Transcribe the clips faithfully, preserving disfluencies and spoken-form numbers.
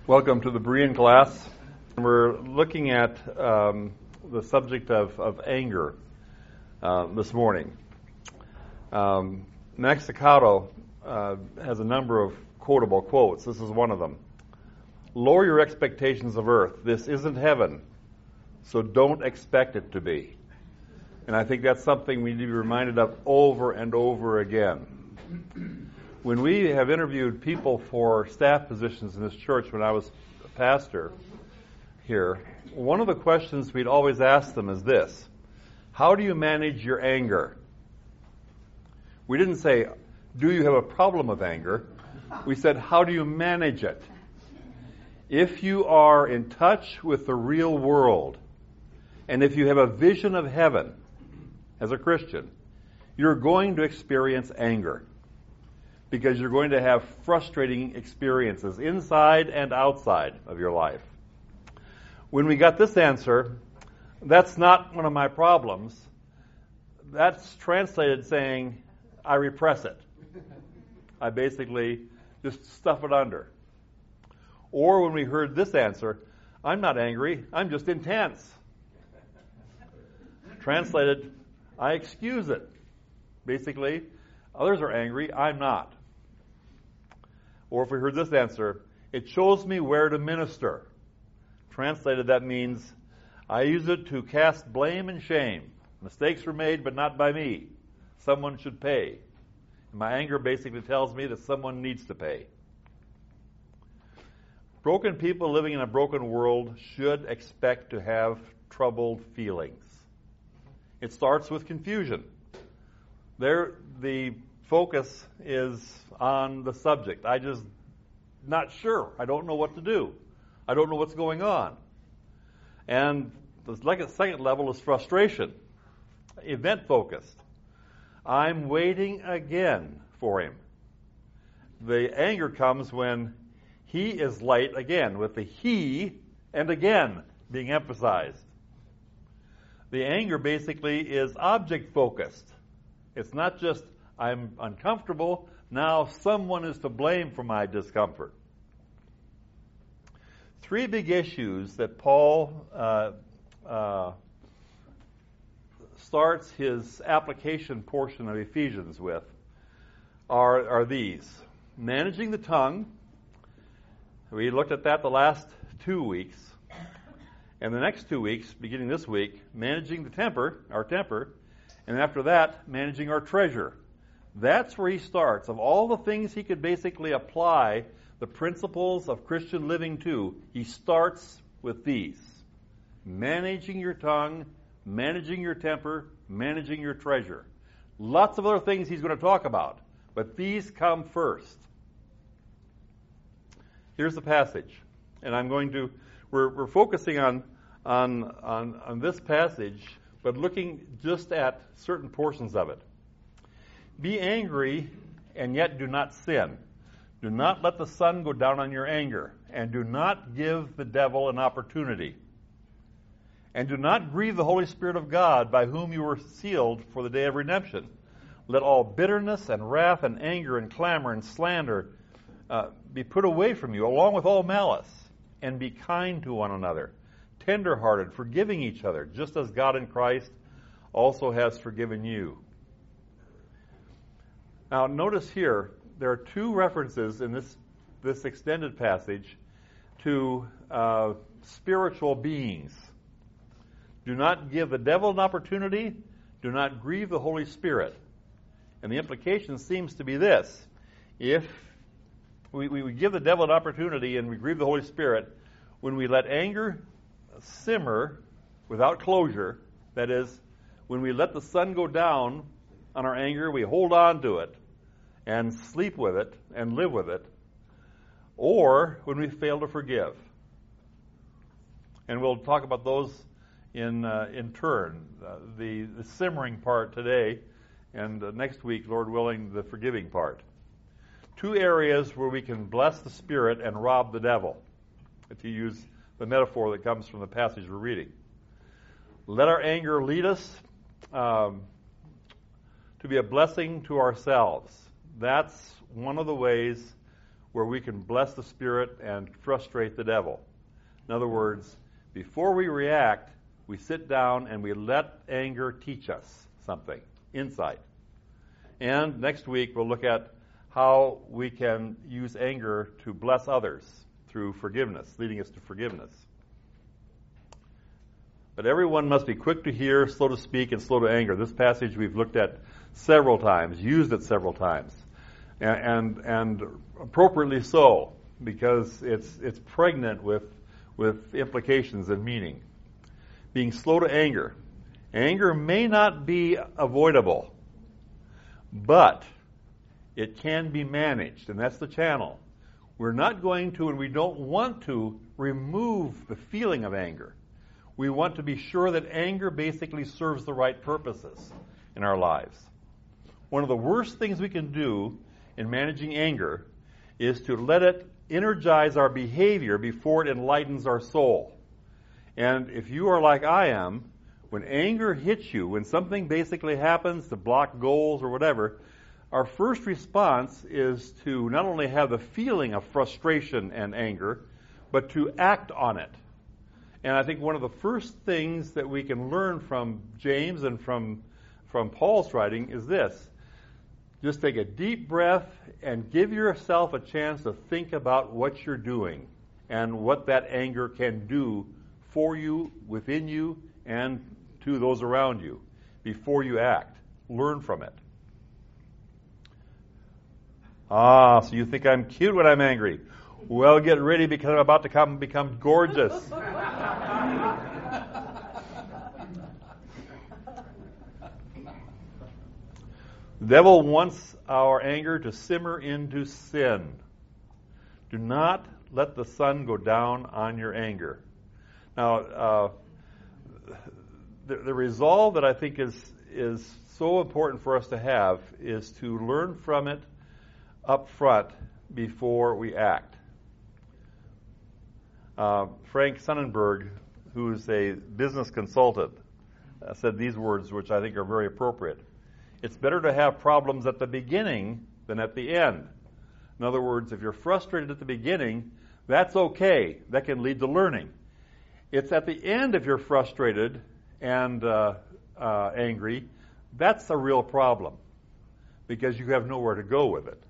Welcome to the Berean class. We're looking at um, the subject of, of anger uh, this morning. Um, Max Lucado uh, has a number of quotable quotes. This is one of them. Lower your expectations of earth. This isn't heaven, so don't expect it to be. And I think that's something we need to be reminded of over and over again. When we have interviewed people for staff positions in this church when I was a pastor here, one of the questions we'd always ask them is this: how do you manage your anger? We didn't say, do you have a problem with anger? We said, how do you manage it? If you are in touch with the real world, and if you have a vision of heaven as a Christian, you're going to experience anger. Because you're going to have frustrating experiences inside and outside of your life. When we got this answer, that's not one of my problems. That's translated saying, I repress it. I basically just stuff it under. Or when we heard this answer, I'm not angry, I'm just intense. Translated, I excuse it. Basically, others are angry, I'm not. Or if we heard this answer, it shows me where to minister. Translated, that means I use it to cast blame and shame. Mistakes were made, but not by me. Someone should pay. And my anger basically tells me that someone needs to pay. Broken people living in a broken world should expect to have troubled feelings. It starts with confusion. There, the focus is on the subject. I just not sure. I don't know what to do. I don't know what's going on. And the second level is frustration, event focused. I'm waiting again for him. The anger comes when he is light again, with the he and again being emphasized. The anger basically is object focused. It's not just I'm uncomfortable, now someone is to blame for my discomfort. Three big issues that Paul uh, uh, starts his application portion of Ephesians with are, are these. Managing the tongue. We looked at that the last two weeks. And the next two weeks, beginning this week, managing the temper, our temper, and after that, managing our treasure. That's where he starts. Of all the things he could basically apply the principles of Christian living to, he starts with these. Managing your tongue, managing your temper, managing your treasure. Lots of other things he's going to talk about, but these come first. Here's the passage, and I'm going to, we're, we're focusing on, on, on, on this passage, but looking just at certain portions of it. Be angry, and yet do not sin. Do not let the sun go down on your anger, and do not give the devil an opportunity. And do not grieve the Holy Spirit of God, by whom you were sealed for the day of redemption. Let all bitterness and wrath and anger and clamor and slander uh, be put away from you, along with all malice, and be kind to one another, tender-hearted, forgiving each other, just as God in Christ also has forgiven you. Now, notice here, there are two references in this, this extended passage to uh, spiritual beings. Do not give the devil an opportunity. Do not grieve the Holy Spirit. And the implication seems to be this. If we, we give the devil an opportunity and we grieve the Holy Spirit, when we let anger simmer without closure, that is, when we let the sun go down on our anger, we hold on to it and sleep with it and live with it, or when we fail to forgive. And we'll talk about those in uh, in turn. Uh, the, the simmering part today, and uh, next week, Lord willing, the forgiving part. Two areas where we can bless the Spirit and rob the devil, if you use the metaphor that comes from the passage we're reading. Let our anger lead us um, to be a blessing to ourselves. That's one of the ways where we can bless the Spirit and frustrate the devil. In other words, before we react, we sit down and we let anger teach us something, insight. And next week we'll look at how we can use anger to bless others through forgiveness, leading us to forgiveness. But everyone must be quick to hear, slow to speak, and slow to anger. This passage we've looked at several times, used it several times, and and, and appropriately so, because it's it's pregnant with with implications and meaning. Being slow to anger. Anger may not be avoidable, but it can be managed, and that's the channel. We're not going to, and we don't want to, remove the feeling of anger. We want to be sure that anger basically serves the right purposes in our lives. One of the worst things we can do in managing anger is to let it energize our behavior before it enlightens our soul. And if you are like I am, when anger hits you, when something basically happens to block goals or whatever, our first response is to not only have the feeling of frustration and anger, but to act on it. And I think one of the first things that we can learn from James and from, from Paul's writing is this. Just take a deep breath and give yourself a chance to think about what you're doing and what that anger can do for you, within you, and to those around you before you act. Learn from it. Ah, so you think I'm cute when I'm angry. Well, get ready because I'm about to come become gorgeous. The devil wants our anger to simmer into sin. Do not let the sun go down on your anger. Now, uh, the, the resolve that I think is is so important for us to have is to learn from it up front before we act. Uh, Frank Sonnenberg, who's a business consultant, uh, said these words, which I think are very appropriate. It's better to have problems at the beginning than at the end. In other words, if you're frustrated at the beginning, that's okay. That can lead to learning. It's at the end if you're frustrated and uh, uh, angry, that's a real problem because you have nowhere to go with it.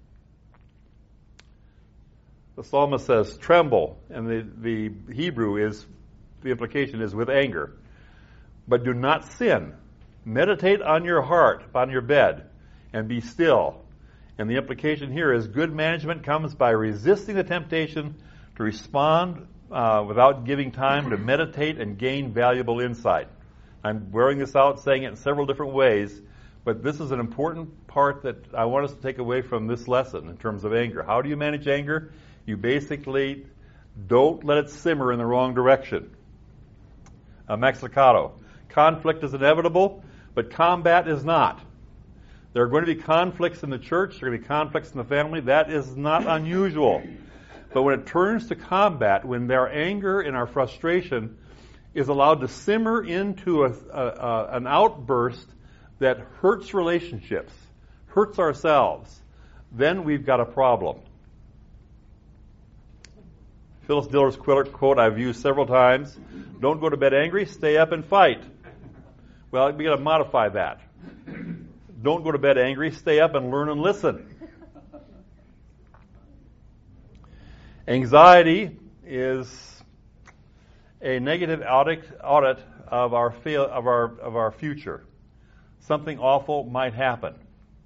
The psalmist says, tremble, and the, the Hebrew is, the implication is with anger. But do not sin. Meditate on your heart, on your bed, and be still. And the implication here is good management comes by resisting the temptation to respond uh, without giving time to meditate and gain valuable insight. I'm wearing this out, saying it in several different ways, but this is an important part that I want us to take away from this lesson in terms of anger. How do you manage anger? You basically don't let it simmer in the wrong direction. Uh, Max Lucado. Conflict is inevitable, but combat is not. There are going to be conflicts in the church. There are going to be conflicts in the family. That is not unusual. But when it turns to combat, when our anger and our frustration is allowed to simmer into a, a, a, an outburst that hurts relationships, hurts ourselves, then we've got a problem. Phyllis Diller's quote I've used several times, don't go to bed angry, stay up and fight. Well, we got to modify that. Don't go to bed angry, stay up and learn and listen. Anxiety is a negative audit, audit of our fail, of our of our future. Something awful might happen.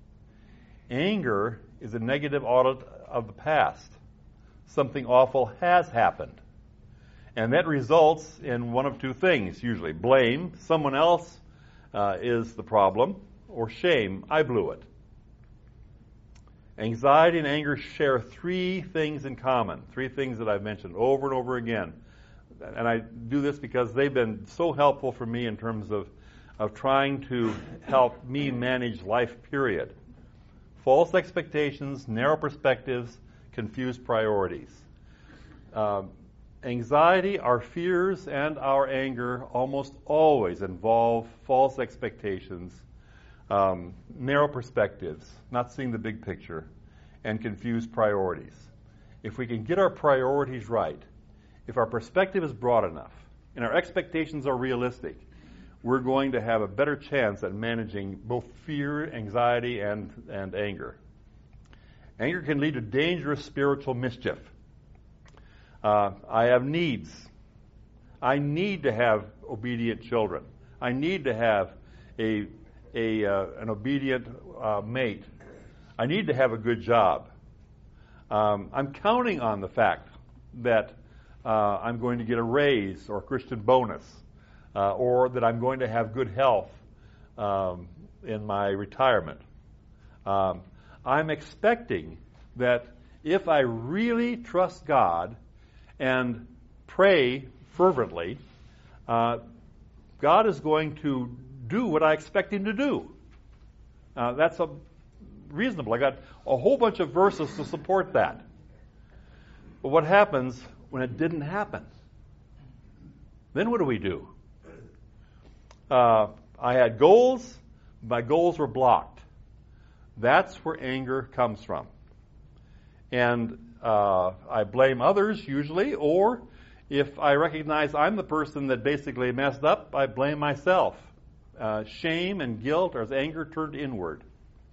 Anger is a negative audit of the past. Something awful has happened. And that results in one of two things, usually. Blame, someone else uh, is the problem, or shame, I blew it. Anxiety and anger share three things in common, three things that I've mentioned over and over again. And I do this because they've been so helpful for me in terms of, of trying to help me manage life, period. False expectations, narrow perspectives, confused priorities. Um, anxiety, our fears, and our anger almost always involve false expectations, um, narrow perspectives, not seeing the big picture, and confused priorities. if we can get our priorities right, if our perspective is broad enough, and our expectations are realistic, we're going to have a better chance at managing both fear, anxiety, and, and anger. Anger can lead to dangerous spiritual mischief. Uh, I have needs. I need to have obedient children. I need to have a, a uh, an obedient uh, mate. I need to have a good job. Um, I'm counting on the fact that uh, I'm going to get a raise or a Christian bonus, uh, or that I'm going to have good health um, in my retirement. Um, I'm expecting that if I really trust God and pray fervently, uh, God is going to do what I expect Him to do. Uh, that's a reasonable. I got a whole bunch of verses to support that. But what happens when it didn't happen? Then what do we do? Uh, I had goals. My goals were blocked. That's where anger comes from. And uh, I blame others usually, or if I recognize I'm the person that basically messed up, I blame myself. Uh, shame and guilt are as anger turned inward.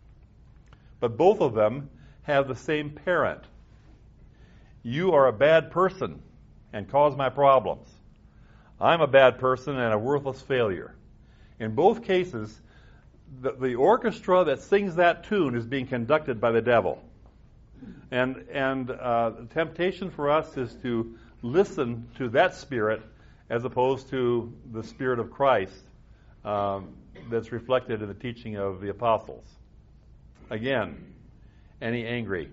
But both of them have the same parent. You are a bad person and cause my problems. I'm a bad person and a worthless failure. In both cases, the, the orchestra that sings that tune is being conducted by the devil. And and uh, the temptation for us is to listen to that spirit as opposed to the Spirit of Christ um, that's reflected in the teaching of the apostles. Again, any angry?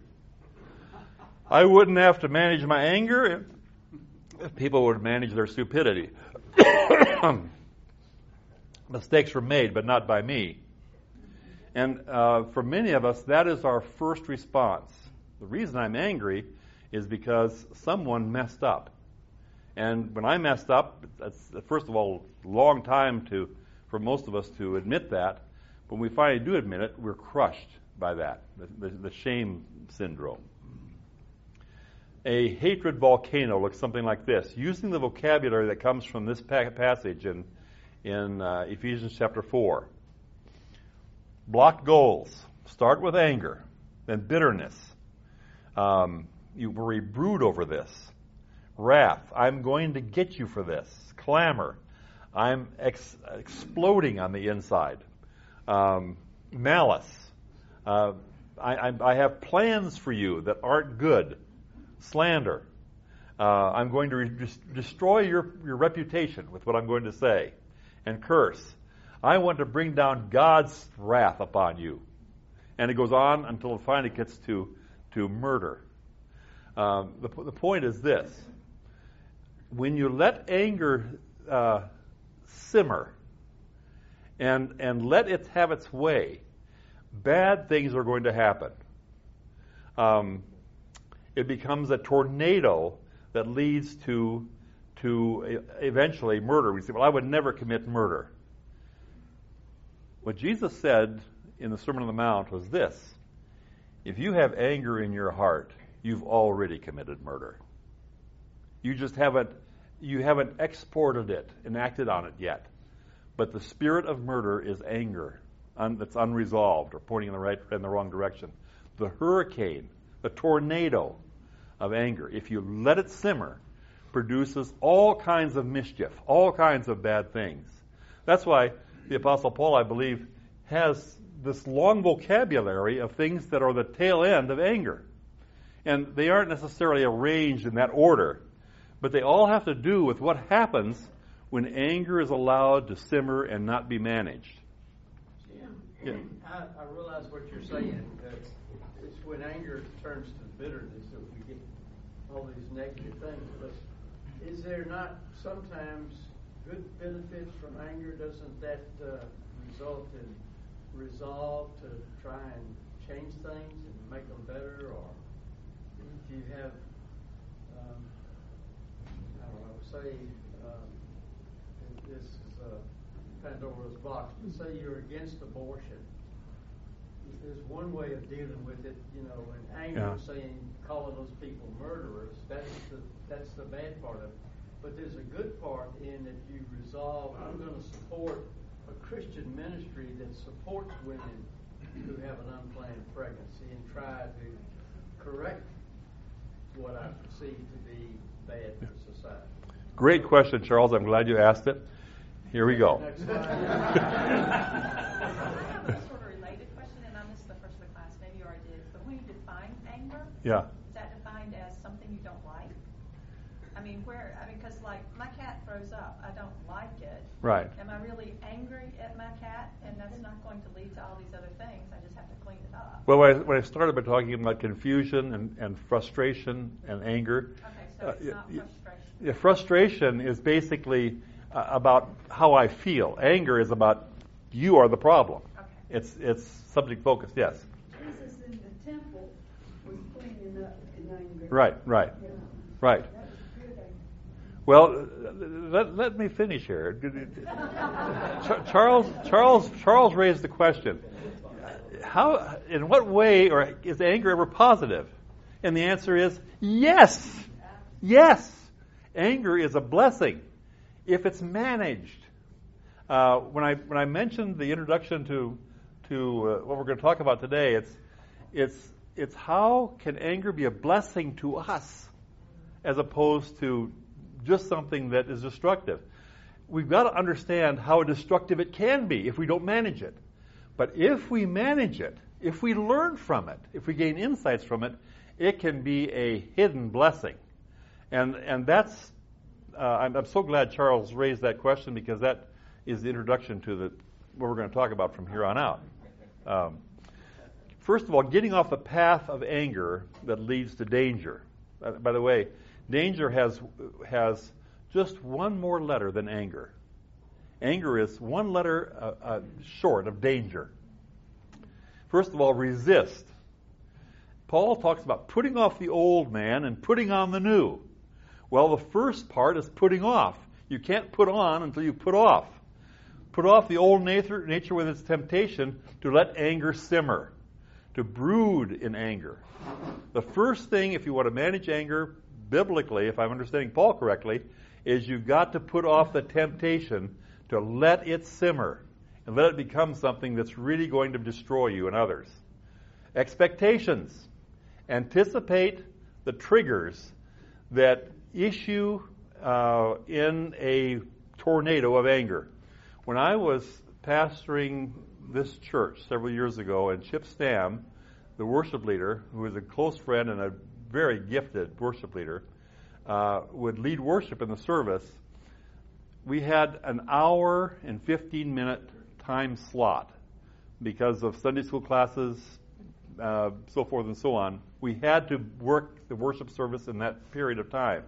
I wouldn't have to manage my anger if, if people would manage their stupidity. Mistakes were made, but not by me. And uh, for many of us, that is our first response. The reason I'm angry is because someone messed up. And when I messed up, that's, first of all, a long time to for most of us to admit that. But when we finally do admit it, we're crushed by that, the, the, the shame syndrome. A hatred volcano looks something like this. Using the vocabulary that comes from this pa- passage in, in uh, Ephesians chapter four. Block goals. Start with anger, then bitterness. Um, you worry, brood over this. Wrath. I'm going to get you for this. Clamor. I'm ex- exploding on the inside. Um, malice. Uh, I, I, I have plans for you that aren't good. Slander. Uh, I'm going to re- destroy your, your reputation with what I'm going to say. And curse. I want to bring down God's wrath upon you. And it goes on until it finally gets to, to murder. Um, the, the point is this. When you let anger uh, simmer and, and let it have its way, bad things are going to happen. Um, it becomes a tornado that leads to, to eventually murder. We say, well, I would never commit murder. What Jesus said in the Sermon on the Mount was this: if you have anger in your heart, you've already committed murder. You just haven't you haven't exported it and acted on it yet. But the spirit of murder is anger un, that's unresolved or pointing in the right in the wrong direction. The hurricane, the tornado of anger, if you let it simmer, produces all kinds of mischief, all kinds of bad things. That's why the Apostle Paul, I believe, has this long vocabulary of things that are the tail end of anger. And they aren't necessarily arranged in that order, but they all have to do with what happens when anger is allowed to simmer and not be managed. Jim, Yeah. I, I realize what you're saying. It's, it's when anger turns to bitterness that we get all these negative things. But is there not sometimes good benefits from anger? Doesn't that uh, result in resolve to try and change things and make them better? Or if you have, um, I don't know, say um, this is a Pandora's box, but say you're against abortion, there's one way of dealing with it, you know, and anger, Yeah. saying, calling those people murderers. That's the that's the bad part of it. But there's a good part in that you resolve, I'm going to support a Christian ministry that supports women who have an unplanned pregnancy and try to correct what I perceive to be bad for society. Great question, Charles. I'm glad you asked it. Here we go. Next sort of related question, and I missed the first of the class. Maybe you already did. But when you define anger, Yeah. is that defined as something you don't like? I mean, where? I mean, because like my cat throws up, I don't like it. Right. Am I really angry at my cat? And that's not going to lead to all these other things. I just have to clean it up. Well, when I, when I started by talking about confusion and, and frustration and anger, Okay, so it's uh, not y- frustration. yeah, frustration is basically uh, about how I feel. Anger is about you are the problem. Okay. It's it's subject focused. Yes. Jesus in the temple was cleaning up in anger. Right. Right. Yeah. Right. That was good anger. Well, let, let me finish here. Ch- Charles Charles Charles raised the question: how, in what way, or is anger ever positive? And the answer is yes, yes. Anger is a blessing if it's managed. Uh, when I when I mentioned the introduction to to uh, what we're going to talk about today, it's it's it's how can anger be a blessing to us as opposed to just something that is destructive. We've got to understand how destructive it can be if we don't manage it. But if we manage it, if we learn from it, if we gain insights from it, it can be a hidden blessing. And and that's, uh, I'm, I'm so glad Charles raised that question, because that is the introduction to the what we're going to talk about from here on out. Um, first of all, getting off the path of anger that leads to danger. Uh, by the way, danger has has just one more letter than anger. Anger is one letter uh, uh, short of danger. First of all, resist. Paul talks about putting off the old man and putting on the new. Well, the first part is putting off. You can't put on until you put off. Put off the old nature, nature with its temptation to let anger simmer, to brood in anger. The first thing, if you want to manage anger biblically, if I'm understanding Paul correctly, is you've got to put off the temptation to let it simmer and let it become something that's really going to destroy you and others. Expectations. Anticipate the triggers that issue uh, in a tornado of anger. When I was pastoring this church several years ago, and Chip Stam, the worship leader, who was a close friend and a very gifted worship leader, uh, would lead worship in the service, we had an hour and fifteen minute time slot because of Sunday school classes, uh, so forth and so on. We had to work the worship service in that period of time.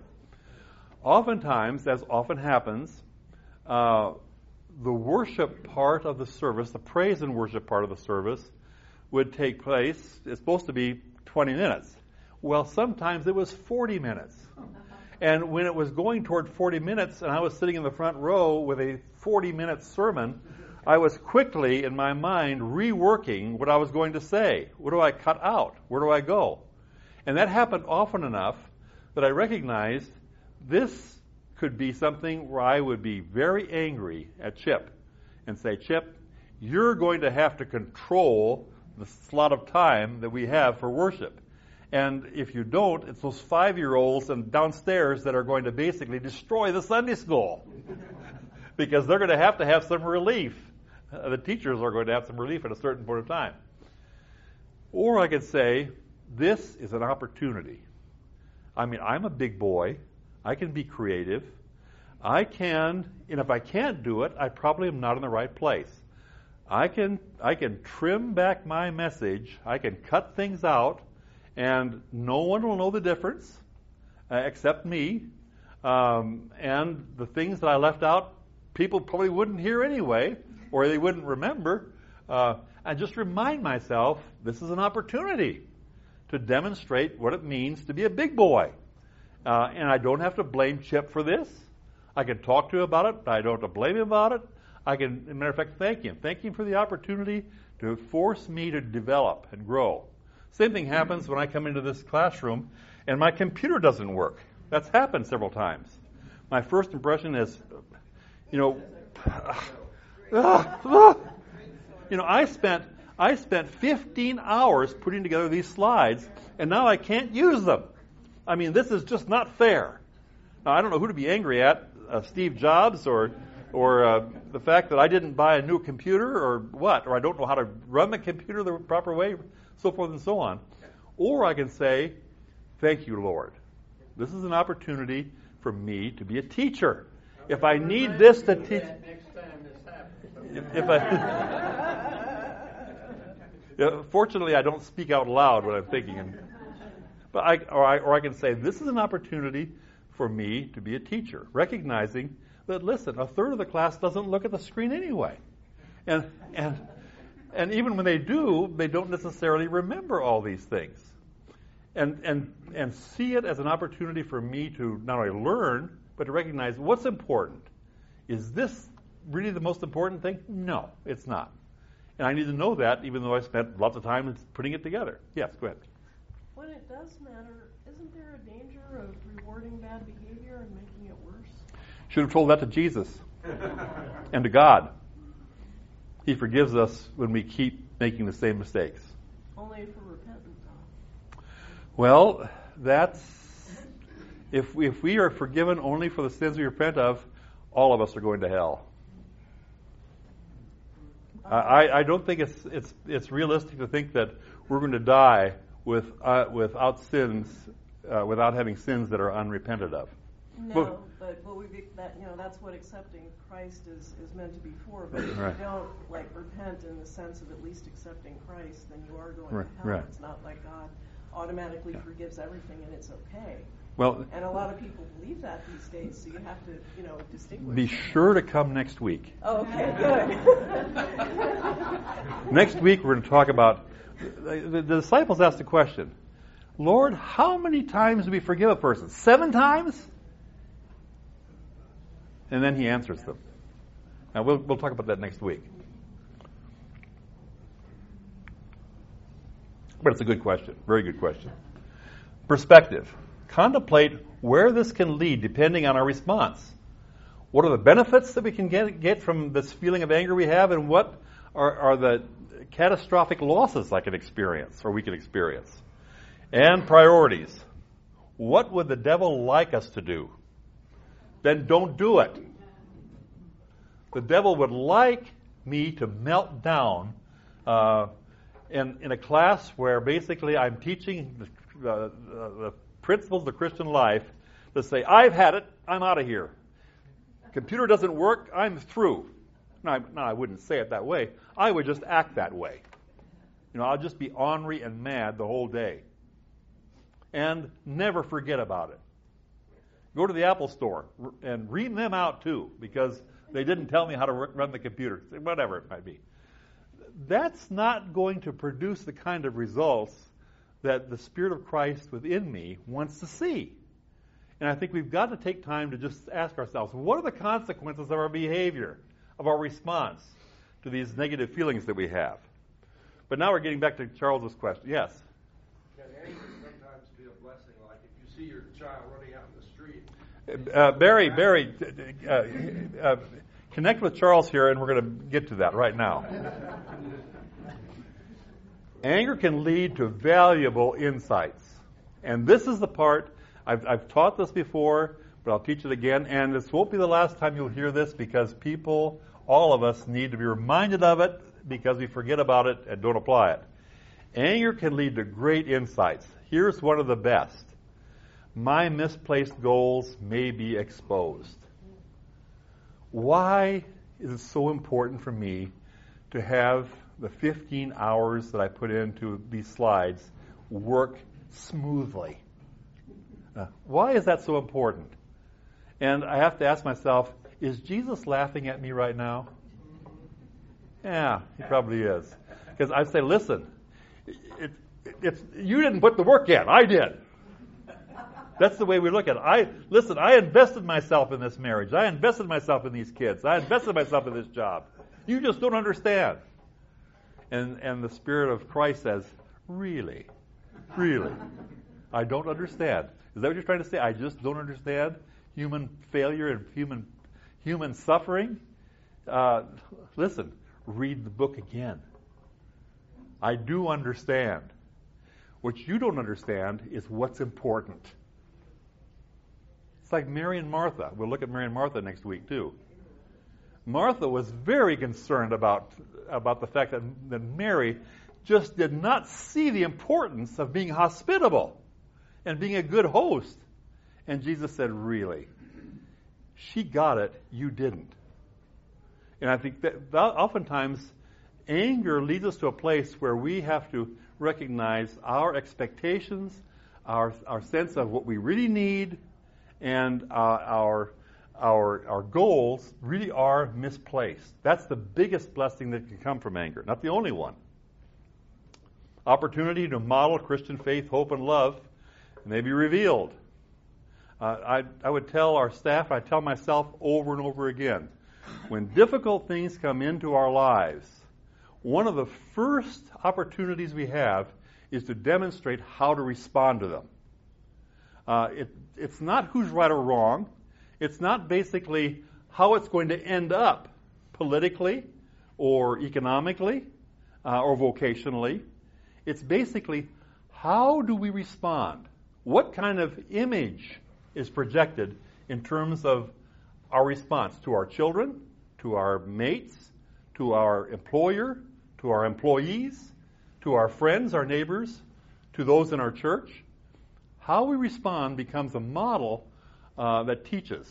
Oftentimes, as often happens, uh, the worship part of the service, the praise and worship part of the service, would take place. It's supposed to be twenty minutes. Well, sometimes it was forty minutes. And when it was going toward forty minutes, and I was sitting in the front row with a forty-minute sermon, I was quickly, in my mind, reworking what I was going to say. What do I cut out? Where do I go? And that happened often enough that I recognized this could be something where I would be very angry at Chip and say, Chip, you're going to have to control the slot of time that we have for worship. And if you don't, it's those five-year-olds and downstairs that are going to basically destroy the Sunday school because they're going to have to have some relief. Uh, the teachers are going to have some relief at a certain point of time. Or I could say, this is an opportunity. I mean, I'm a big boy. I can be creative. I can, and if I can't do it, I probably am not in the right place. I can, I can trim back my message. I can cut things out. And no one will know the difference uh, except me. Um, and the things that I left out, people probably wouldn't hear anyway, or they wouldn't remember. Uh, I just remind myself this is an opportunity to demonstrate what it means to be a big boy. Uh, and I don't have to blame Chip for this. I can talk to him about it, but I don't have to blame him about it. I can, as a matter of fact, thank him. Thank him for the opportunity to force me to develop and grow. Same thing happens when I come into this classroom and my computer doesn't work. That's happened several times. My first impression is, you know, you know, I spent I spent fifteen hours putting together these slides, and now I can't use them. I mean, this is just not fair. Now, I don't know who to be angry at, uh, Steve Jobs or or uh, the fact that I didn't buy a new computer or what, or I don't know how to run the computer the proper way, so forth and so on. Or I can say, thank you, Lord. This is an opportunity for me to be a teacher. If I need this to teach... Next time this happens. If, if I... yeah, fortunately, I don't speak out loud what I'm thinking. And, but I or, I, or I can say, this is an opportunity for me to be a teacher, recognizing that, listen, a third of the class doesn't look at the screen anyway. And and and even when they do, they don't necessarily remember all these things. And and and see it as an opportunity for me to not only learn, but to recognize what's important. Is this really the most important thing? No, it's not. And I need to know that, even though I spent lots of time putting it together. Yes, go ahead. When it does matter, isn't there a danger of rewarding bad behavior and making it worse? Should have told that to Jesus and to God. He forgives us when we keep making the same mistakes. Only if we're repentant, though. Well, that's... If we, if we are forgiven only for the sins we repent of, all of us are going to hell. I, I don't think it's it's it's realistic to think that we're going to die with uh, without sins, uh, without having sins that are unrepented of. No, but, but what we that you know that's what accepting Christ is, is meant to be for. But if right. you don't like repent in the sense of at least accepting Christ, then you are going right, to hell. Right. It's not like God automatically yeah. forgives everything and it's okay. Well, and a lot of people believe that these days, so you have to, you know, distinguish. Be sure to come next week. Oh, okay, good. Next week we're going to talk about, the, the disciples asked the question, Lord, how many times do we forgive a person? Seven times? And then he answers them. Now we'll we'll talk about that next week. But it's a good question, very good question. Perspective. Contemplate where this can lead depending on our response. What are the benefits that we can get, get from this feeling of anger we have, and what are, are the catastrophic losses I can experience or we can experience? And priorities. What would the devil like us to do? Then don't do it. The devil would like me to melt down uh, in, in a class where basically I'm teaching the, uh, the principles of the Christian life, to say, I've had it, I'm out of here. Computer doesn't work, I'm through. No, I, no, I wouldn't say it that way. I would just act that way. You know, I'll just be ornery and mad the whole day. And never forget about it. Go to the Apple store and ream them out too, because they didn't tell me how to run the computer, whatever it might be. That's not going to produce the kind of results that the Spirit of Christ within me wants to see. And I think we've got to take time to just ask ourselves, what are the consequences of our behavior, of our response to these negative feelings that we have? But now we're getting back to Charles's question. Yes? Can anger sometimes be a blessing, like if you see your child running out in the street? Uh, Barry, Barry, uh, uh, connect with Charles here, and we're going to get to that right now. Anger can lead to valuable insights. And this is the part, I've, I've taught this before, but I'll teach it again. And this won't be the last time you'll hear this, because people, all of us, need to be reminded of it because we forget about it and don't apply it. Anger can lead to great insights. Here's one of the best. My misplaced goals may be exposed. Why is it so important for me to have the fifteen hours that I put into these slides work smoothly? Uh, why is that so important? And I have to ask myself, is Jesus laughing at me right now? Yeah, he probably is. Because I say, listen, it, it, it's, you didn't put the work in, I did. That's the way we look at it. I listen, I invested myself in this marriage. I invested myself in these kids. I invested myself in this job. You just don't understand. And, and the Spirit of Christ says, really? Really? I don't understand. Is that what you're trying to say? I just don't understand human failure and human human suffering? Uh, listen, read the book again. I do understand. What you don't understand is what's important. It's like Mary and Martha. We'll look at Mary and Martha next week, too. Martha was very concerned about, about the fact that, that Mary just did not see the importance of being hospitable and being a good host. And Jesus said, really? She got it, you didn't. And I think that, that oftentimes anger leads us to a place where we have to recognize our expectations, our our sense of what we really need, and uh, our our our goals really are misplaced. That's the biggest blessing that can come from anger, not the only one. Opportunity to model Christian faith, hope, and love may be revealed. Uh, I I would tell our staff, I tell myself over and over again, when difficult things come into our lives, one of the first opportunities we have is to demonstrate how to respond to them. Uh, it, it's not who's right or wrong. It's not basically how it's going to end up politically or economically uh, or vocationally. It's basically how do we respond? What kind of image is projected in terms of our response to our children, to our mates, to our employer, to our employees, to our friends, our neighbors, to those in our church? How we respond becomes a model uh, that teaches.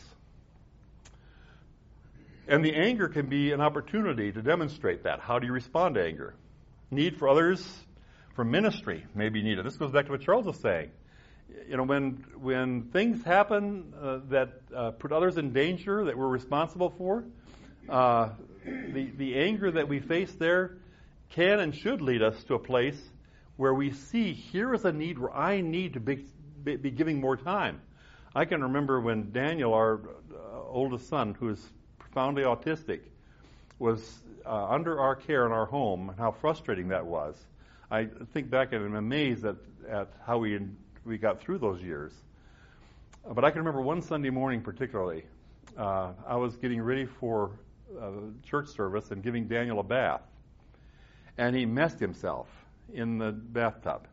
And the anger can be an opportunity to demonstrate that. How do you respond to anger? Need for others, for ministry may be needed. This goes back to what Charles was saying. You know, when when things happen uh, that uh, put others in danger that we're responsible for, uh, the the anger that we face there can and should lead us to a place where we see here is a need where I need to be, be, be giving more time. I can remember when Daniel, our uh, oldest son, who is profoundly autistic, was uh, under our care in our home, and how frustrating that was. I think back and I'm amazed at, at how we we got through those years. But I can remember one Sunday morning particularly, uh, I was getting ready for uh, church service and giving Daniel a bath. And he messed himself in the bathtub.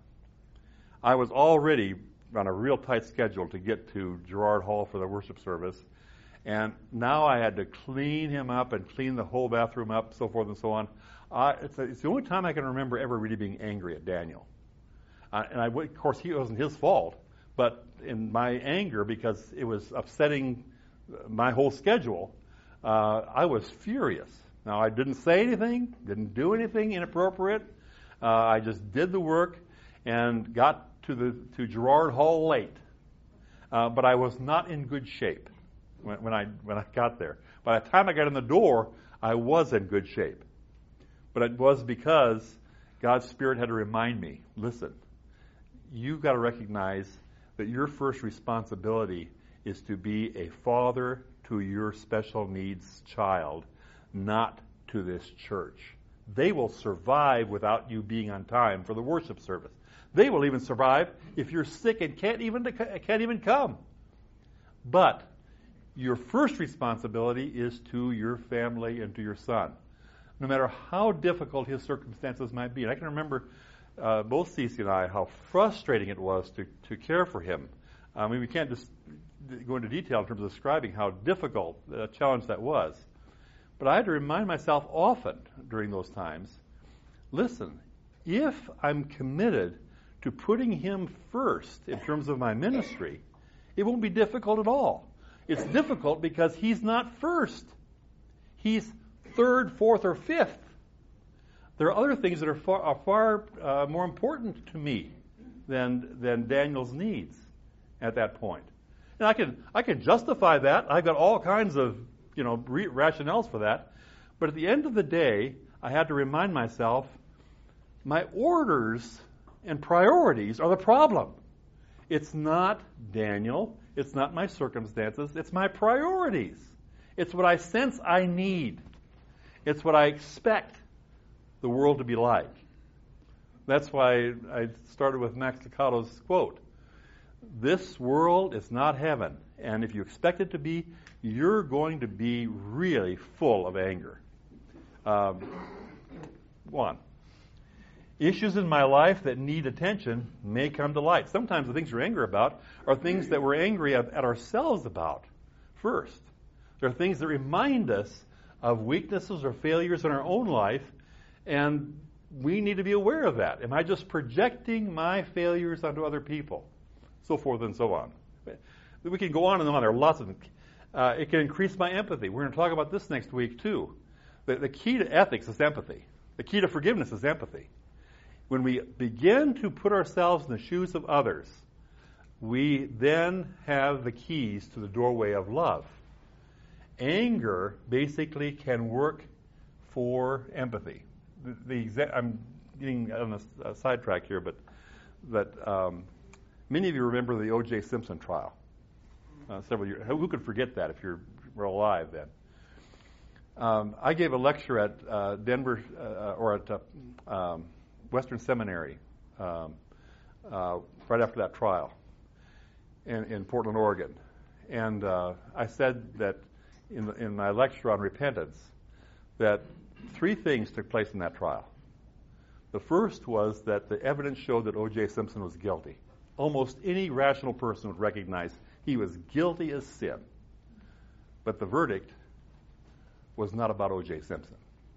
I was already on a real tight schedule to get to Gerard Hall for the worship service. And now I had to clean him up and clean the whole bathroom up, so forth and so on. Uh, it's, a, it's the only time I can remember ever really being angry at Daniel. Uh, and I, of course, he wasn't his fault, but in my anger, because it was upsetting my whole schedule, uh, I was furious. Now, I didn't say anything, didn't do anything inappropriate. Uh, I just did the work and got to the to Gerard Hall late. Uh, but I was not in good shape when, when I when I got there. By the time I got in the door, I was in good shape. But it was because God's Spirit had to remind me, listen, you've got to recognize that your first responsibility is to be a father to your special needs child, not to this church. They will survive without you being on time for the worship service. They will even survive if you're sick and can't even can't even come. But your first responsibility is to your family and to your son, no matter how difficult his circumstances might be. And I can remember uh, both Cece and I how frustrating it was to, to care for him. I mean, we can't just go into detail in terms of describing how difficult a challenge that was. But I had to remind myself often during those times, listen, if I'm committed to putting him first in terms of my ministry, it won't be difficult at all. It's difficult because he's not first. He's third, fourth, or fifth. There are other things that are far, are far uh, more important to me than than Daniel's needs at that point. And I can I can justify that. I've got all kinds of you know re- rationales for that. But at the end of the day, I had to remind myself, my orders and priorities are the problem. It's not Daniel. It's not my circumstances. It's my priorities. It's what I sense I need. It's what I expect the world to be like. That's why I started with Max Lucado's quote. This world is not heaven, and if you expect it to be, you're going to be really full of anger. Um, one, issues in my life that need attention may come to light. Sometimes the things you're angry about are things that we're angry at, at ourselves about first. There are things that remind us of weaknesses or failures in our own life, and we need to be aware of that. Am I just projecting my failures onto other people? So forth and so on. We can go on and on. There are lots of them. Uh, it can increase my empathy. We're going to talk about this next week, too. The, the key to ethics is empathy. The key to forgiveness is empathy. When we begin to put ourselves in the shoes of others, we then have the keys to the doorway of love. Anger basically can work for empathy. The, the exa- I'm getting on a, a sidetrack here, but that um, many of you remember the O J Simpson trial uh, several years. Who could forget that if you were alive then? Um, I gave a lecture at uh, Denver uh, or at uh, um, Western Seminary um, uh, right after that trial in, in Portland, Oregon, and uh, I said that in, the, in my lecture on repentance that three things took place in that trial. The first was that the evidence showed that O J Simpson was guilty. Almost any rational person would recognize he was guilty as sin. But the verdict was not about O J Simpson.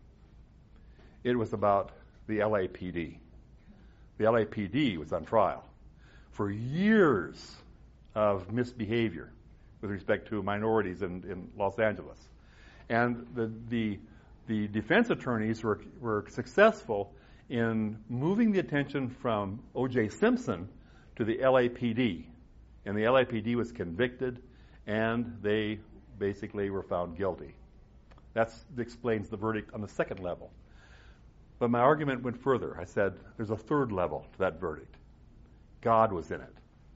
It was about the L A P D. The L A P D was on trial for years of misbehavior with respect to minorities in, in Los Angeles. And the, the, the defense attorneys were, were successful in moving the attention from O J Simpson to the L A P D. And the L A P D was convicted, and they basically were found guilty. That explains the verdict on the second level. But my argument went further. I said, there's a third level to that verdict. God was in it.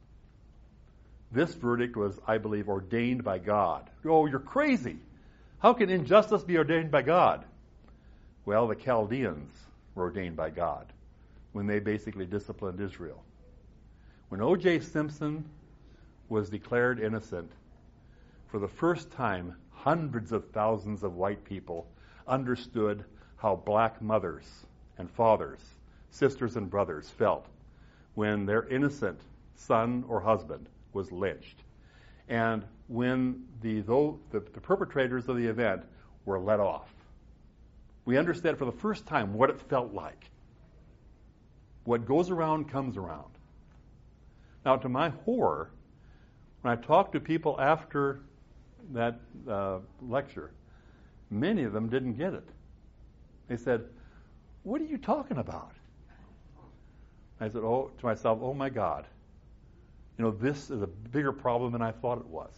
This verdict was, I believe, ordained by God. Oh, you're crazy. How can injustice be ordained by God? Well, the Chaldeans were ordained by God when they basically disciplined Israel. When O J Simpson was declared innocent, for the first time, hundreds of thousands of white people understood how black mothers and fathers, sisters and brothers felt when their innocent son or husband was lynched. And when the, though, the, the perpetrators of the event were let off. We understand for the first time what it felt like. What goes around comes around. Now, to my horror, when I talked to people after that uh, lecture, many of them didn't get it. They said, "What are you talking about?" I said, "Oh," to myself, "Oh my God, you know, this is a bigger problem than I thought it was."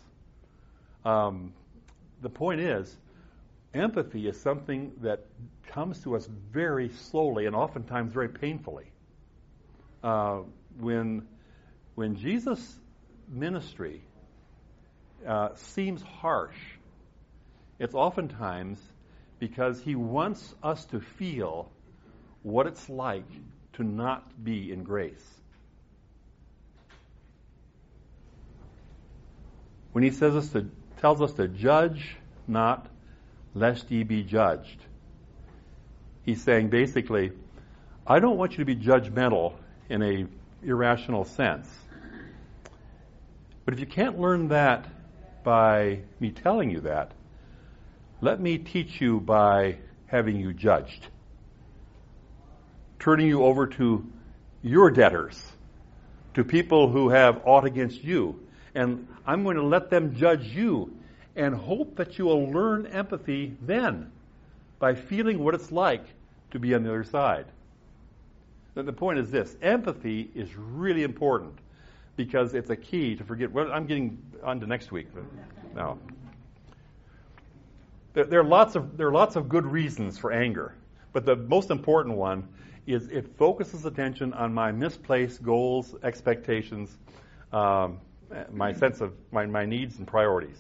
Um, the point is, empathy is something that comes to us very slowly and oftentimes very painfully. Uh, when when Jesus' ministry uh, seems harsh, it's oftentimes because he wants us to feel what it's like to not be in grace. When he says us to, tells us to judge not, lest ye be judged, he's saying basically, I don't want you to be judgmental in a irrational sense. But if you can't learn that by me telling you that, let me teach you by having you judged. Turning you over to your debtors, to people who have aught against you. And I'm going to let them judge you and hope that you will learn empathy then by feeling what it's like to be on the other side. And the point is this, empathy is really important because it's a key to forget. Well, I'm getting on to next week now. There, there are lots of there are lots of good reasons for anger, but the most important one is it focuses attention on my misplaced goals, expectations, um, my sense of my, my needs and priorities.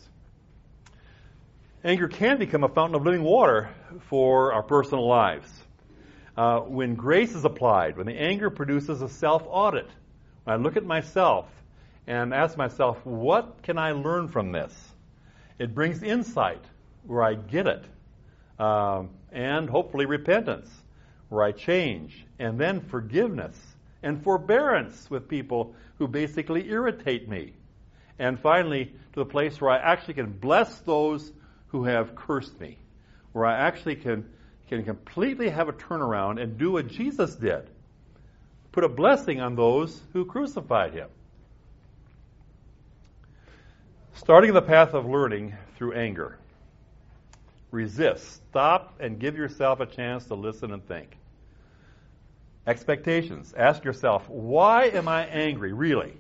Anger can become a fountain of living water for our personal lives. Uh, when grace is applied, when the anger produces a self-audit, when I look at myself and ask myself, what can I learn from this? It brings insight where I get it, um, and hopefully repentance where I change, and then forgiveness and forbearance with people who basically irritate me. And finally, to the place where I actually can bless those who have cursed me, where I actually can can completely have a turnaround and do what Jesus did. Put a blessing on those who crucified him. Starting the path of learning through anger. Resist. Stop and give yourself a chance to listen and think. Expectations. Ask yourself, why am I angry, really?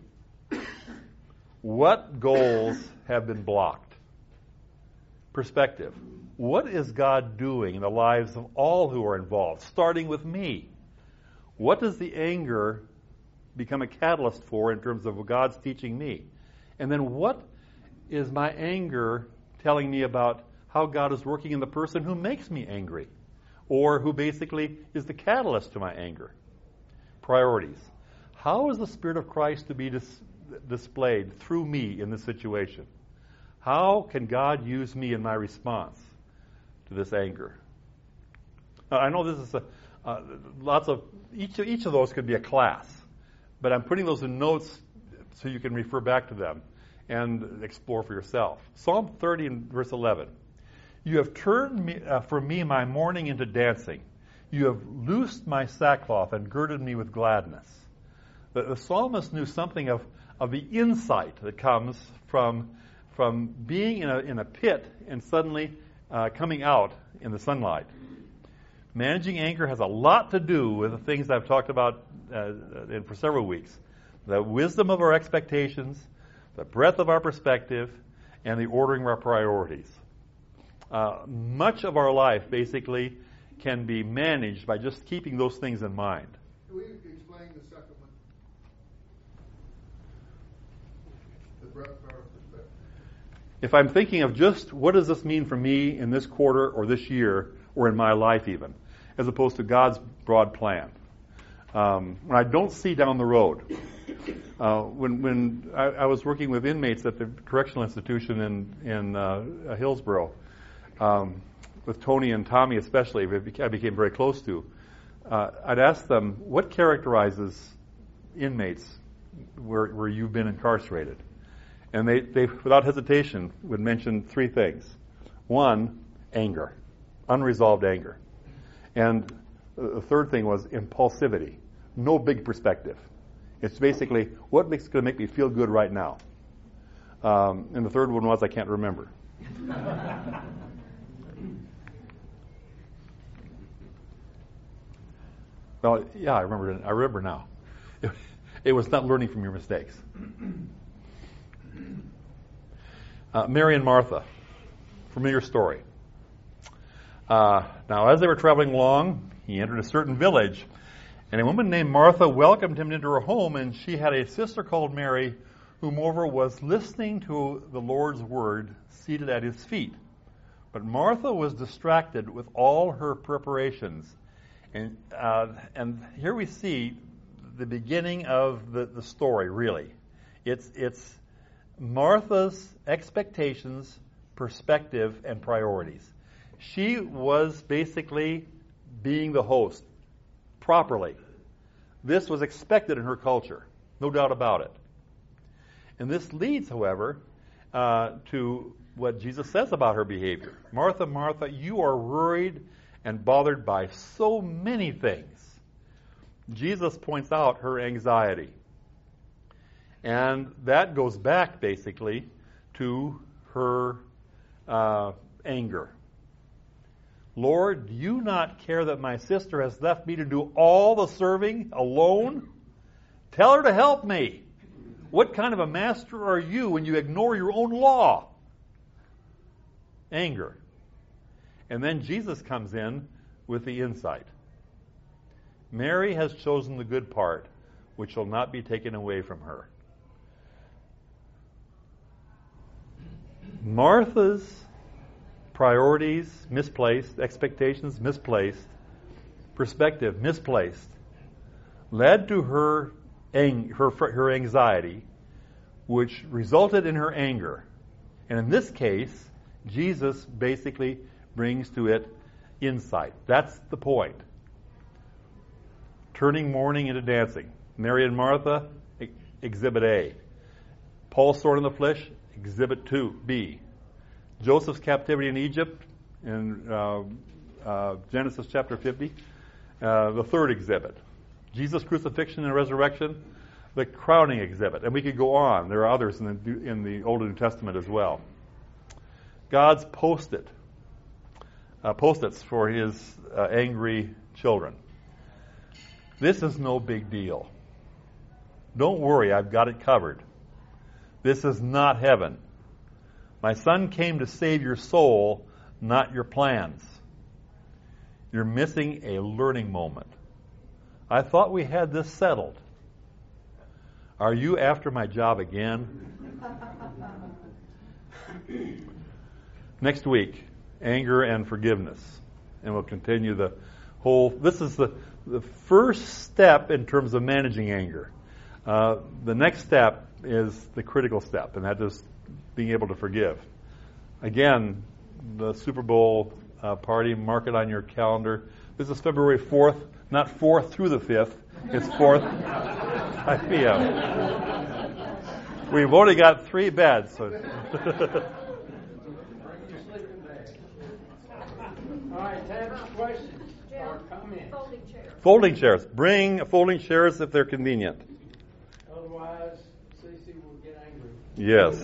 What goals have been blocked? Perspective. What is God doing in the lives of all who are involved, starting with me? What does the anger become a catalyst for in terms of what God's teaching me? And then what is my anger telling me about how God is working in the person who makes me angry, or who basically is the catalyst to my anger? Priorities. How is the Spirit of Christ to be dis- displayed through me in this situation? How can God use me in my response to this anger? Now, I know this is a, uh, lots of, each of, each of those could be a class, but I'm putting those in notes so you can refer back to them and explore for yourself. Psalm thirty and verse eleven. You have turned me, uh, for me my mourning into dancing. You have loosed my sackcloth and girded me with gladness. The, the psalmist knew something of, of the insight that comes from from being in a, in a pit and suddenly uh, coming out in the sunlight. Managing anger has a lot to do with the things I've talked about uh, in, for several weeks. The wisdom of our expectations, the breadth of our perspective, and the ordering of our priorities. Uh, much of our life basically can be managed by just keeping those things in mind. Can we explain the second one? The breadth of our perspective. If I'm thinking of just what does this mean for me in this quarter or this year or in my life even, as opposed to God's broad plan. Um, when I don't see down the road. Uh, when when I, I was working with inmates at the correctional institution in, in uh, Hillsborough, um, with Tony and Tommy especially, I became very close to, uh, I'd ask them, what characterizes inmates where, where you've been incarcerated? And they, they, without hesitation, would mention three things. One, anger, unresolved anger. And the third thing was impulsivity, no big perspective. It's basically, what makes going to make me feel good right now? Um, and the third one was, I can't remember. Well, yeah, I remember. I remember now. It, it was not learning from your mistakes. Uh, Mary and Martha, familiar story. Uh, now, as they were traveling along, he entered a certain village, and a woman named Martha welcomed him into her home, and she had a sister called Mary, who, moreover, was listening to the Lord's word, seated at his feet. But Martha was distracted with all her preparations. And uh, and here we see the beginning of the, the story, really. It's it's Martha's expectations, perspective, and priorities. She was basically being the host properly. This was expected in her culture, no doubt about it. And this leads, however, uh, to what Jesus says about her behavior. Martha, Martha, you are worried and bothered by so many things. Jesus points out her anxiety. And that goes back, basically, to her uh, anger. Lord, do you not care that my sister has left me to do all the serving alone? Tell her to help me. What kind of a master are you when you ignore your own law? Anger. And then Jesus comes in with the insight. Mary has chosen the good part, which will not be taken away from her. Martha's priorities misplaced, expectations misplaced, perspective, misplaced, led to her ang- her her anxiety, which resulted in her anger. And in this case, Jesus basically brings to it insight. That's the point. Turning mourning into dancing. Mary and Martha, e- exhibit A. Paul's sword in the flesh, exhibit two, B. Joseph's captivity in Egypt, in uh, uh, Genesis chapter fifty, uh, the third exhibit. Jesus' crucifixion and resurrection, the crowning exhibit. And we could go on. There are others in the, in the Old and New Testament as well. God's post-it, uh, post-its for his uh, angry children. This is no big deal. Don't worry, I've got it covered. This is not heaven. My son came to save your soul, not your plans. You're missing a learning moment. I thought we had this settled. Are you after my job again? Next week, anger and forgiveness. And we'll continue the whole, this is the, the first step in terms of managing anger. Uh, the next step is the critical step, and that is being able to forgive. Again, the Super Bowl uh, party, mark it on your calendar. This is February fourth, not fourth through the fifth. It's fourth five p.m. We've only got three beds. So. Bring your sleeping bag. All right, tab for questions or comments. Folding chairs. Folding chairs. Bring folding chairs if they're convenient. Otherwise, Cece will get angry. Yes.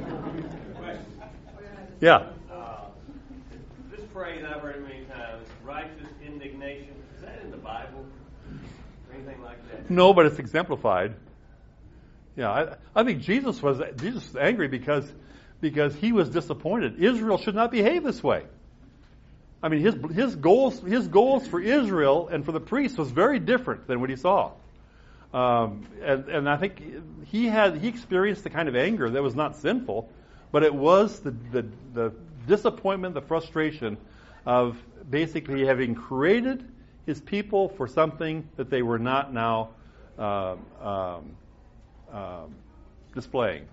Yeah. Uh, this phrase I've heard many times, righteous indignation, is that in the Bible? Or anything like that? No, but it's exemplified. Yeah, I, I think Jesus was Jesus was angry because because he was disappointed. Israel should not behave this way. I mean, his his goals his goals for Israel and for the priests was very different than what he saw. Um, and, and I think he had he experienced the kind of anger that was not sinful, but it was the the, the disappointment, the frustration of basically having created his people for something that they were not now uh, um, um, displaying.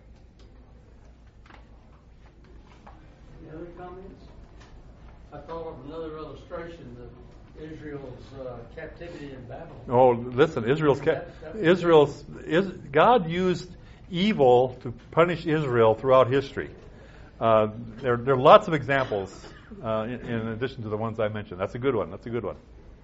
Any other comments? I thought of another illustration of Israel's uh, captivity in Babylon. Oh, listen, Israel's ca- Israel's is, God used evil to punish Israel throughout history. Uh, there, there are lots of examples uh, in, in addition to the ones I mentioned. That's a good one. That's a good one.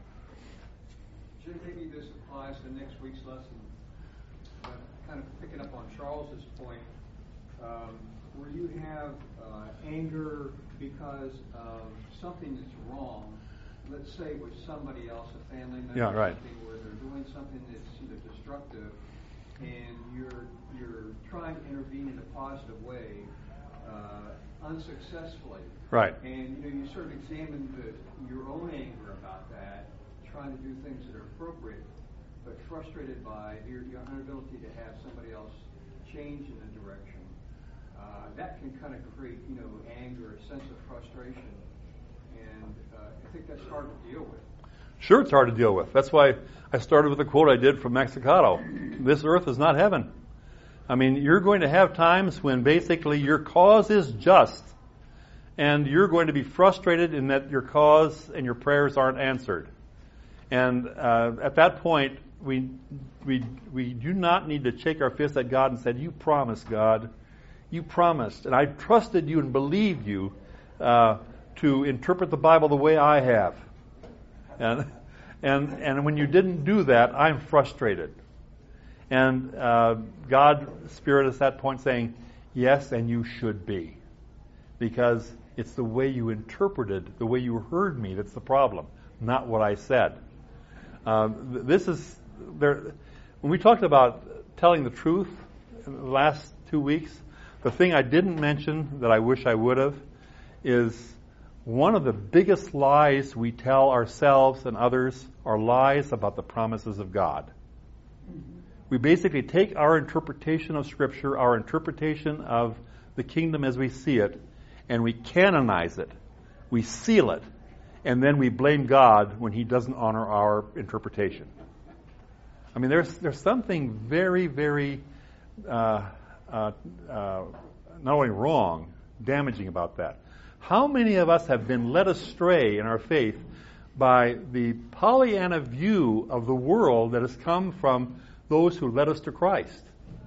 Jim, maybe this applies to next week's lesson. Uh, kind of picking up on Charles's point, um, where you have uh, anger because of something that's wrong. Let's say with somebody else, a family member, Yeah, right. something where they're doing something that's either destructive, and you're you're trying to intervene in a positive way, uh, unsuccessfully. Right. And you know, you sort of examine the, your own anger about that, trying to do things that are appropriate, but frustrated by your, your inability to have somebody else change in a direction. Uh, that can kind of create, you know, anger, a sense of frustration, and uh, I think that's hard to deal with. Sure, it's hard to deal with. That's why I started with the quote I did from Mexicado. This earth is not heaven. I mean, you're going to have times when basically your cause is just, and you're going to be frustrated in that your cause and your prayers aren't answered. And uh, at that point, we we we do not need to shake our fist at God and say, "You promised, God. You promised, and I trusted you and believed you uh, to interpret the Bible the way I have." And and and when you didn't do that, I'm frustrated. And uh, God Spirit at that point saying, "Yes, and you should be, because it's the way you interpreted, the way you heard me that's the problem, not what I said." Um, this is there. When we talked about telling the truth in the last two weeks, the thing I didn't mention that I wish I would have is one of the biggest lies we tell ourselves and others are lies about the promises of God. We basically take our interpretation of Scripture, our interpretation of the kingdom as we see it, and we canonize it. We seal it. and then we blame God when he doesn't honor our interpretation. I mean, there's there's something very, very uh, uh, uh, not only wrong, damaging about that. How many of us have been led astray in our faith by the Pollyanna view of the world that has come from those who led us to Christ?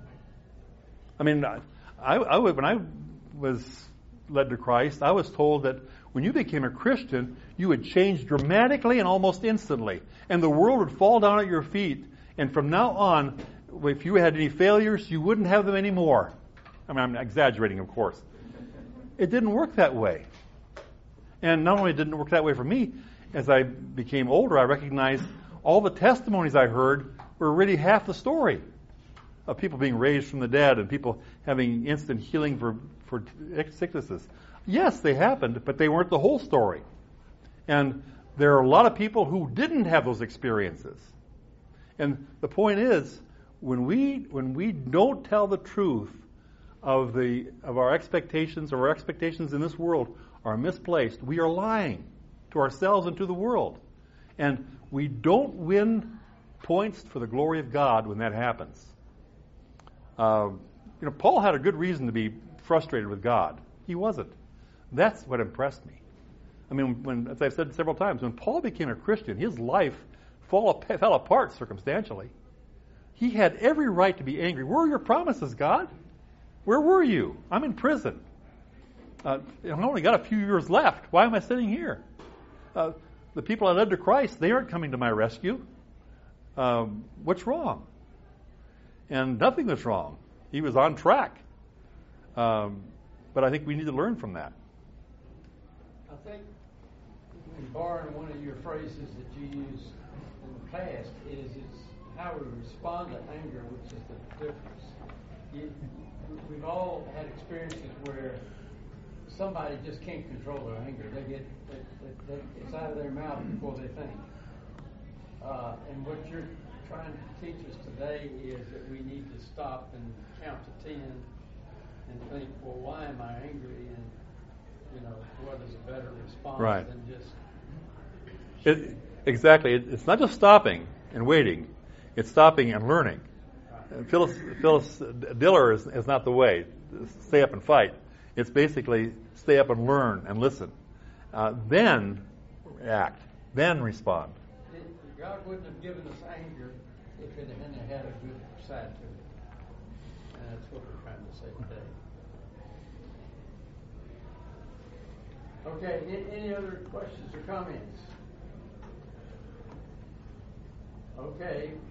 I mean, I, I would, when I was led to Christ, I was told that when you became a Christian, you would change dramatically and almost instantly, and the world would fall down at your feet. And from now on, if you had any failures, you wouldn't have them anymore. I mean, I'm exaggerating, of course. It didn't work that way. And not only didn't it work that way for me, as I became older, I recognized all the testimonies I heard were really half the story of people being raised from the dead and people having instant healing for, for sicknesses. Yes, they happened, but they weren't the whole story. And there are a lot of people who didn't have those experiences. And the point is, when we when we don't tell the truth of the of our expectations, or our expectations in this world are misplaced, we are lying to ourselves and to the world. And we don't win points for the glory of God when that happens. Uh, you know, Paul had a good reason to be frustrated with God. He wasn't. That's what impressed me. I mean, when, as I've said several times, when Paul became a Christian, his life fall, fell apart circumstantially. He had every right to be angry. Where are your promises, God? Where were you? I'm in prison. Uh, I've only got a few years left. Why am I sitting here? Uh, the people I led to Christ, they aren't coming to my rescue. Um, what's wrong? And nothing was wrong. He was on track. Um, but I think we need to learn from that. I think, in borrowing one of your phrases that you used in the past, is it's how we respond to anger, which is the difference. You, we've all had experiences where somebody just can't control their anger. They get they, they, they, it's out of their mouth before they think. Uh, and what you're trying to teach us today is that we need to stop and count to ten and think, well, why am I angry? And you know, what is a better response Right. than just It, exactly. It, it's not just stopping and waiting. It's stopping and learning. Uh, Phyllis, Phyllis Diller is, is not the way. Stay up and fight. It's basically stay up and learn and listen. Uh, then act. Then respond. it, God wouldn't have given us anger if it hadn't had a good side to it. And that's what we're trying to say today. Okay, any, any other questions or comments? Okay,